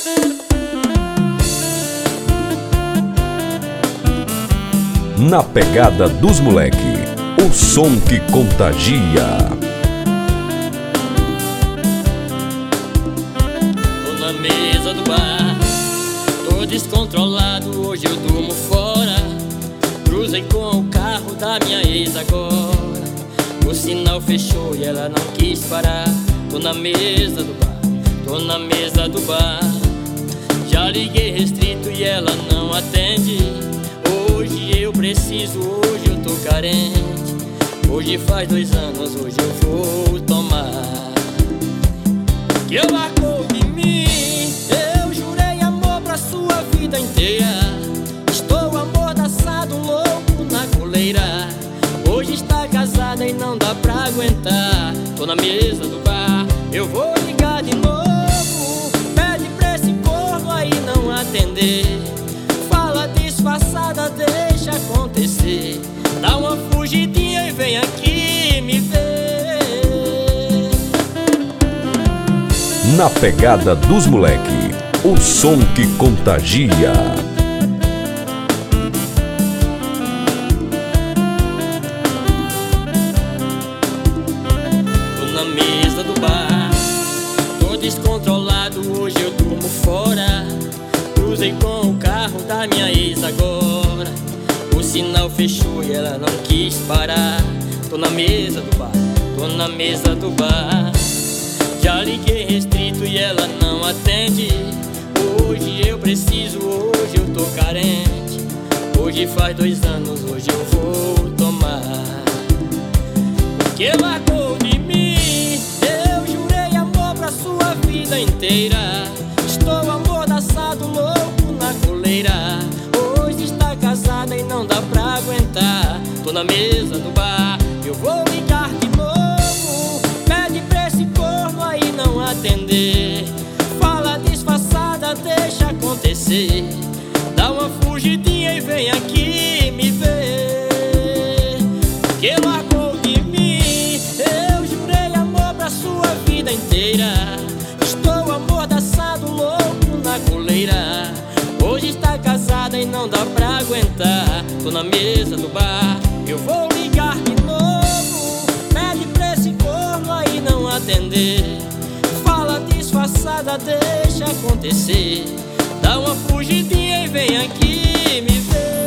Na pegada dos moleque, o som que contagia. Tô na mesa do bar, tô descontrolado, hoje eu durmo fora. Cruzei com o carro da minha ex agora. O sinal fechou e ela não quis parar. Tô na mesa do bar, tô na mesa do bar. Já liguei restrito e ela não atende. Hoje eu preciso, hoje eu tô carente. Hoje faz 2 anos, hoje eu vou tomar. Que eu largou de mim, eu jurei amor pra sua vida inteira. Estou amordaçado, louco na coleira. Hoje está casada e não dá pra aguentar. Tô na mesa do bar, eu vou ligar de novo. Pede pra esse corno aí não atender. Fala disfarçada, deixa acontecer. Dá uma fugidinha e vem aqui me ver. Na pegada dos moleque, o som que contagia. Tô na mesa do bar, tô descontrolado, hoje eu durmo fora. Cruzei com o carro da minha ex agora. O sinal fechou e ela não quis parar. Tô na mesa do bar, tô na mesa do bar. Já liguei restrito e ela não atende. Hoje eu preciso, hoje eu tô carente. Hoje faz 2 anos, hoje eu vou tomar. Porque largou de mim, eu jurei amor pra sua vida inteira. Estou amordaçado, louco na coleira. Hoje está casada e não dá pra aguentar. Tô na mesa do bar, eu vou ligar de novo. Pede pra esse corno aí não atender. Fala disfarçada, deixa acontecer. Dá uma fugidinha e vem aqui me ver. Que largou de mim, eu jurei amor pra sua vida inteira. Estou amordaçado, louco na coleira. Hoje está casada e não dá pra aguentar. Tô na mesa do bar, eu vou ligar de novo. Pede pra esse corno aí não atender. Fala disfarçada, deixa acontecer. Dá uma fugidinha e vem aqui me ver.